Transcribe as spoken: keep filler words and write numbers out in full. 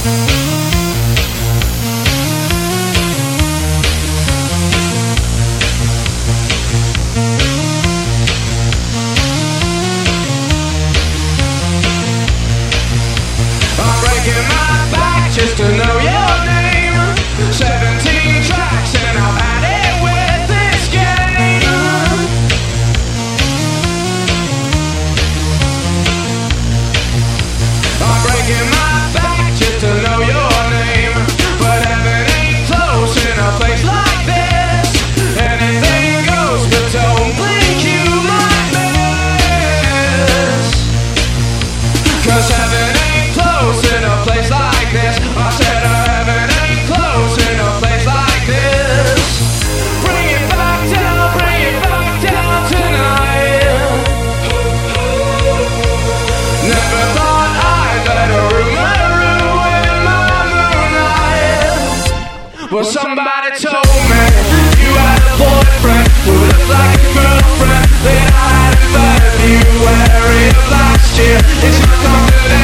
Just to know your name. Seventeen tracks and I've had it with this game. I'm breaking my back just to know your name. But heaven ain't close in a place like this. Anything goes, but don't blink, you might miss. Cause heaven ain't close in a place like this. I said uh, heaven ain't close in a place like this. Bring it back down, bring it back down tonight. Never thought I'd let a rumor ruin my moonlight. Well, somebody told me you had a boyfriend who looked like a girlfriend that I had in February of last year. It's not confident.